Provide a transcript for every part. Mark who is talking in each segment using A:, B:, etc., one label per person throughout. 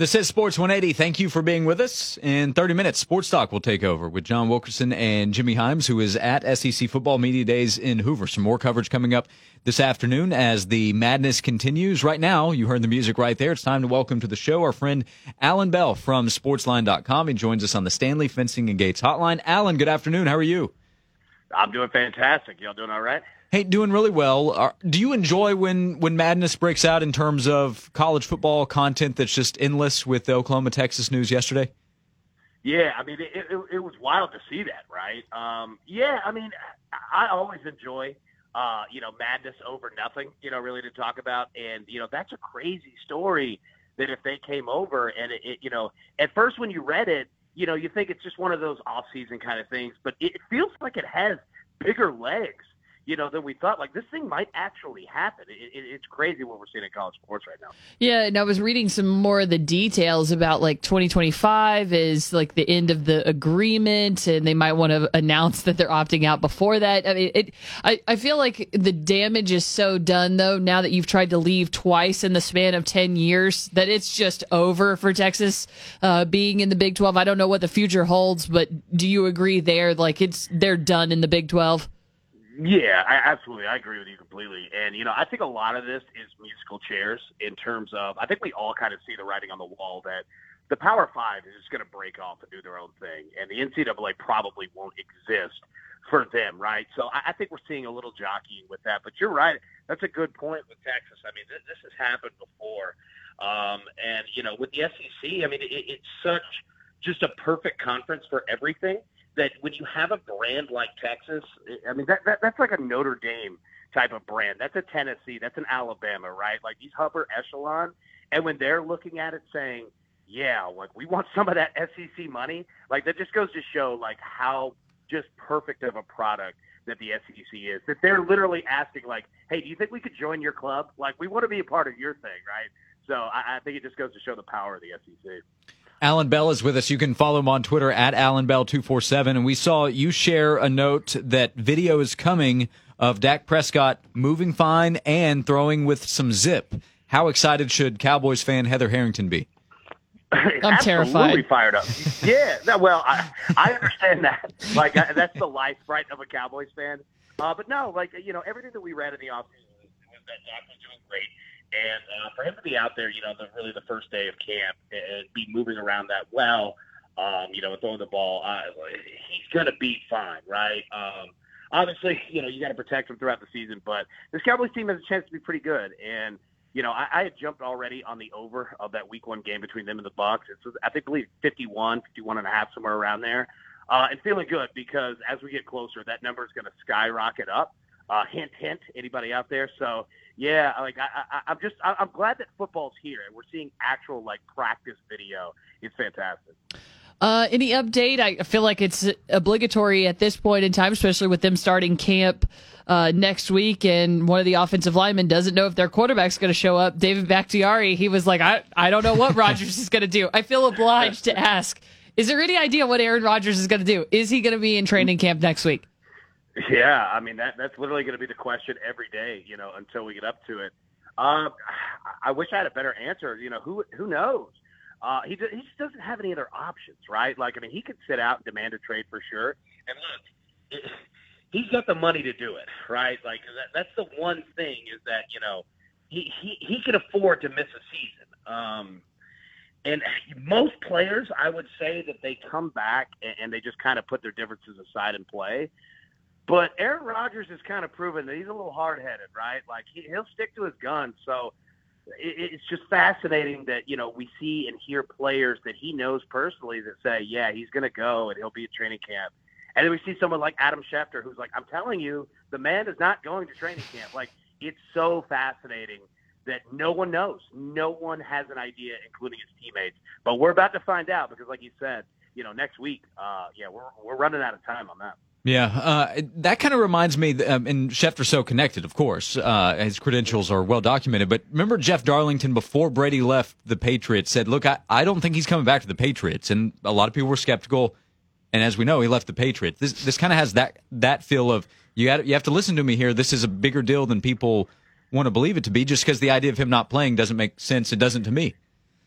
A: This is Sports 180. Thank you for being with us. In 30 minutes, Sports Talk will take over with John Wilkerson and Jimmy Himes, who is at SEC Football Media Days in Hoover. Some more coverage coming up this afternoon as the madness continues. Right now, you heard the music right there. It's time to welcome to the show our friend Alan Bell from Sportsline.com. He joins us on the Stanley Fencing and Gates hotline. Alan, good afternoon. How are you?
B: I'm doing fantastic. Y'all doing all right?
A: Hey, doing really well. Do you enjoy when madness breaks out in terms of college football content that's just endless with the Oklahoma-Texas news yesterday?
B: Yeah, I mean, it was wild to see that, right? I mean, I always enjoy, madness over nothing, really to talk about. And, that's a crazy story that if they came over and, at first when you read it, you think it's just one of those off-season kind of things. But it feels like it has bigger legs, than we thought. Like, this thing might actually happen. It's crazy what we're seeing in college sports right now.
C: Yeah, and I was reading some more of the details about, 2025 is, the end of the agreement, and they might want to announce that they're opting out before that. I mean, I feel like the damage is so done, though, now that you've tried to leave twice in the span of 10 years, that it's just over for Texas being in the Big 12. I don't know what the future holds, but do you agree there? They're done in the Big 12?
B: Yeah, absolutely. I agree with you completely. And, I think a lot of this is musical chairs in terms of, I think we all kind of see the writing on the wall that the Power Five is just going to break off and do their own thing. And the NCAA probably won't exist for them, right? So I think we're seeing a little jockeying with that. But you're right. That's a good point with Texas. I mean, this has happened before. With the SEC, I mean, it's such just a perfect conference for everything. That when you have a brand like Texas, I mean, that's like a Notre Dame type of brand. That's a Tennessee. That's an Alabama, right? Like these upper echelon. And when they're looking at it saying, yeah, we want some of that SEC money, that just goes to show, how just perfect of a product that the SEC is. That they're literally asking, hey, do you think we could join your club? We want to be a part of your thing, right? So I think it just goes to show the power of the SEC.
A: Alan Bell is with us. You can follow him on Twitter at AlanBell247. And we saw you share a note that video is coming of Dak Prescott moving fine and throwing with some zip. How excited should Cowboys fan Heather Harrington be?
C: I'm terrified.
B: Absolutely fired up. Yeah, I understand that. That's the life, right, of a Cowboys fan. But no, everything that we read in the offseason was that Dak was doing great. And for him to be out there, really the first day of camp and be moving around that well, and throwing the ball, he's going to be fine, right? Obviously, you got to protect him throughout the season, but this Cowboys team has a chance to be pretty good. And, I had jumped already on the over of that week 1 game between them and the Bucs. It's, I believe 51 and a half, somewhere around there. And feeling good because as we get closer, that number is going to skyrocket up. Hint, hint, anybody out there? So, yeah, I'm glad that football's here and we're seeing actual practice video. It's fantastic.
C: Any update? I feel like it's obligatory at this point in time, especially with them starting camp next week, and one of the offensive linemen doesn't know if their quarterback's going to show up. David Bakhtiari, he was like, I don't know what Rodgers is going to do. I feel obliged to ask, is there any idea what Aaron Rodgers is going to do? Is he going to be in training camp next week?
B: Yeah, I mean, that's literally going to be the question every day, until we get up to it. I wish I had a better answer. Who knows? He just doesn't have any other options, right? He could sit out and demand a trade for sure. And look, he's got the money to do it, right? That's the one thing is that, he can afford to miss a season. And most players, I would say that they come back and they just kind of put their differences aside and play. But Aaron Rodgers has kind of proven that he's a little hard-headed, right? He'll stick to his guns. So it's just fascinating that, we see and hear players that he knows personally that say, yeah, he's going to go and he'll be at training camp. And then we see someone like Adam Schefter who's like, I'm telling you, the man is not going to training camp. It's so fascinating that no one knows. No one has an idea, including his teammates. But we're about to find out because, like you said, next week, we're running out of time on that.
A: Yeah, that kind of reminds me, and Schefter's so connected, of course. His credentials are well documented. But remember Jeff Darlington, before Brady left the Patriots, said, look, I don't think he's coming back to the Patriots. And a lot of people were skeptical. And as we know, he left the Patriots. This kind of has that feel of, you have to listen to me here. This is a bigger deal than people want to believe it to be, just because the idea of him not playing doesn't make sense. It doesn't to me.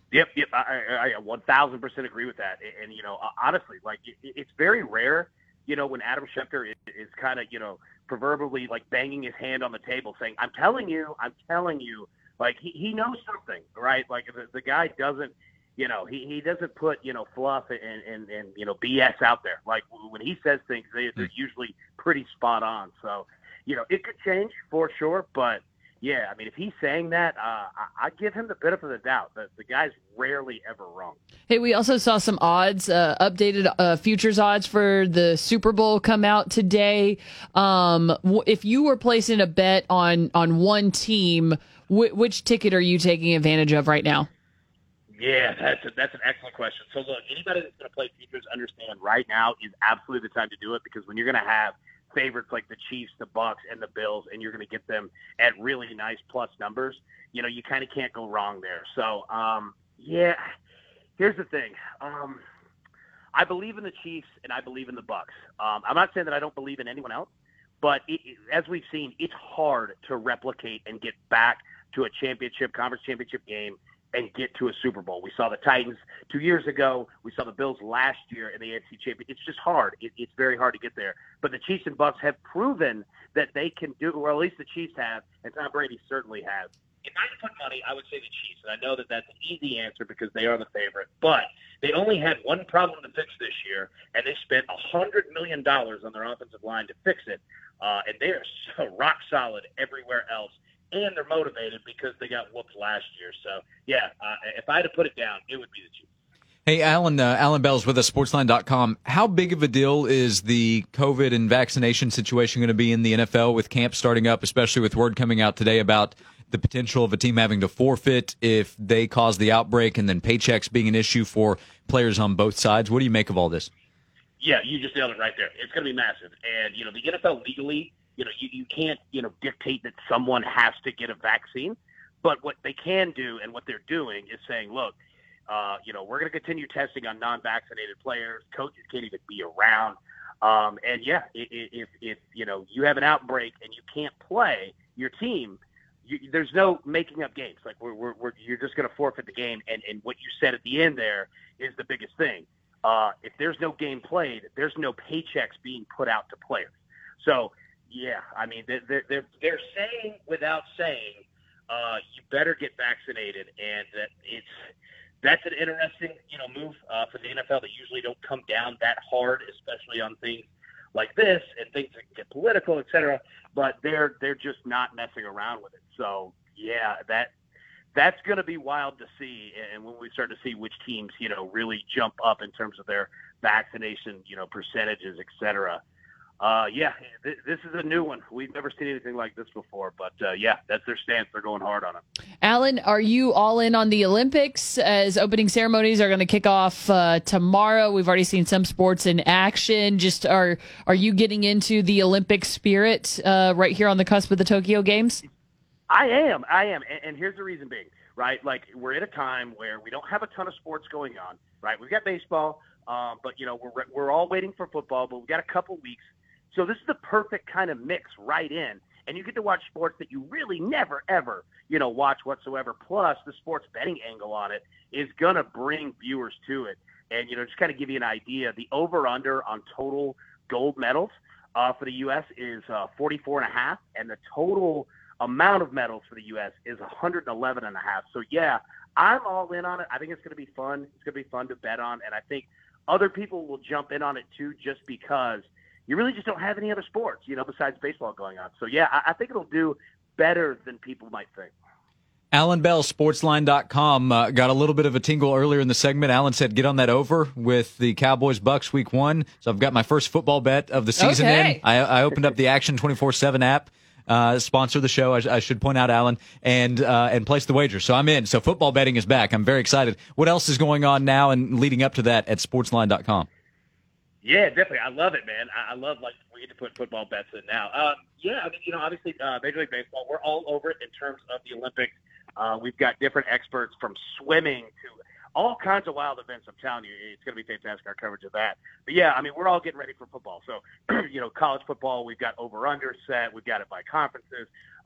B: Yep. I 1,000% agree with that. And honestly, like it's very rare, when Adam Schefter is kind of, proverbially like banging his hand on the table saying, I'm telling you, like he knows something, right? Like the guy doesn't, he doesn't put, fluff and BS out there. Like when he says things, they're usually pretty spot on. So, it could change for sure, but yeah, I mean, if he's saying that, I give him the benefit of the doubt. The guy's rarely ever wrong.
C: Hey, we also saw some odds, updated futures odds for the Super Bowl come out today. If you were placing a bet on one team, which ticket are you taking advantage of right now?
B: Yeah, that's an excellent question. So look, anybody that's going to play futures, understand right now is absolutely the time to do it, because when you're going to have favorites like the Chiefs, the Bucks, and the Bills, and you're going to get them at really nice plus numbers, you kind of can't go wrong there. So, yeah, here's the thing. I believe in the Chiefs and I believe in the Bucks. I'm not saying that I don't believe in anyone else, but as we've seen, it's hard to replicate and get back to a conference championship game and get to a Super Bowl. We saw the Titans 2 years ago. We saw the Bills last year in the AFC Championship. It's just hard. It's very hard to get there. But the Chiefs and Bucks have proven that they can do, or at least the Chiefs have, and Tom Brady certainly has. If I had to put money, I would say the Chiefs, and I know that that's an easy answer because they are the favorite. But they only had one problem to fix this year, and they spent $100 million on their offensive line to fix it. And they are so rock solid everywhere else. And they're motivated because they got whooped last year. So, yeah, if I had to put it down, it would be the Chiefs.
A: Hey, Alan Bell's with us, Sportsline.com. How big of a deal is the COVID and vaccination situation going to be in the NFL with camp starting up, especially with word coming out today about the potential of a team having to forfeit if they cause the outbreak, and then paychecks being an issue for players on both sides? What do you make of all this?
B: Yeah, you just nailed it right there. It's going to be massive. And, the NFL legally, you can't, dictate that someone has to get a vaccine. But what they can do and what they're doing is saying, look, we're going to continue testing on non-vaccinated players. Coaches can't even be around. And, yeah, if you have an outbreak and you can't play your team, there's no making up games. Like you're just going to forfeit the game. And what you said at the end there is the biggest thing. If there's no game played, there's no paychecks being put out to players. So, yeah, I mean, they're saying without saying, you better get vaccinated, and that's an interesting, move for the NFL that usually don't come down that hard, especially on things like this and things that get political, et cetera. But they're just not messing around with it. So, yeah, that's going to be wild to see, and when we start to see which teams, really jump up in terms of their vaccination, percentages, et cetera. This is a new one. We've never seen anything like this before, but that's their stance. They're going hard on it.
C: Alan, are you all in on the Olympics as opening ceremonies are going to kick off tomorrow? We've already seen some sports in action. Just are you getting into the Olympic spirit right here on the cusp of the Tokyo Games?
B: I am. And here's the reason being, right? Like, we're at a time where we don't have a ton of sports going on, right? We've got baseball, but we're all waiting for football, but we've got a couple weeks. So this is the perfect kind of mix right in. And you get to watch sports that you really never, ever, watch whatsoever. Plus, the sports betting angle on it is going to bring viewers to it. And, just kind of give you an idea, the over-under on total gold medals for the U.S. is 44.5, and the total amount of medals for the U.S. is 111.5. So, yeah, I'm all in on it. I think it's going to be fun. It's going to be fun to bet on. And I think other people will jump in on it, too, just because you really just don't have any other sports, besides baseball going on. So, yeah, I think it'll do better than people might think.
A: Alan Bell, Sportsline.com, got a little bit of a tingle earlier in the segment. Alan said get on that over with the Cowboys-Bucks week 1. So I've got my first football bet of the season in. I opened up the Action 24/7 app, sponsor the show, I should point out, Alan, and place the wager. So I'm in. So football betting is back. I'm very excited. What else is going on now and leading up to that at Sportsline.com?
B: Yeah, definitely. I love it, man. I love, we get to put football bets in now. Obviously, Major League Baseball, we're all over it in terms of the Olympics. We've got different experts from swimming to all kinds of wild events. I'm telling you, it's going to be fantastic, our coverage of that. But, yeah, I mean, we're all getting ready for football. So, college football, we've got over-under set. We've got it by conferences.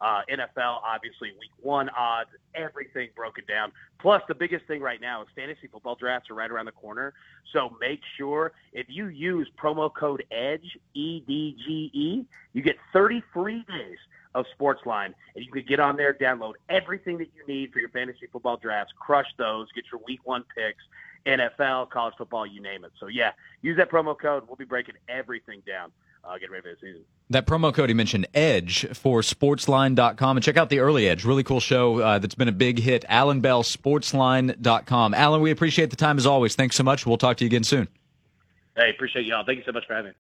B: NFL, obviously, week 1 odds, everything broken down. Plus, the biggest thing right now is fantasy football drafts are right around the corner. So make sure if you use promo code EDGE, EDGE, you get 30 free days of Sportsline, and you can get on there, download everything that you need for your fantasy football drafts, crush those, get your week 1 picks, NFL, college football, you name it. So, yeah, use that promo code. We'll be breaking everything down. Get ready for the season.
A: That promo code he mentioned, EDGE, for sportsline.com. And check out the Early Edge, really cool show that's been a big hit, Alan Bell, sportsline.com. Alan, we appreciate the time as always. Thanks so much. We'll talk to you again soon.
B: Hey, appreciate y'all. Thank you so much for having me.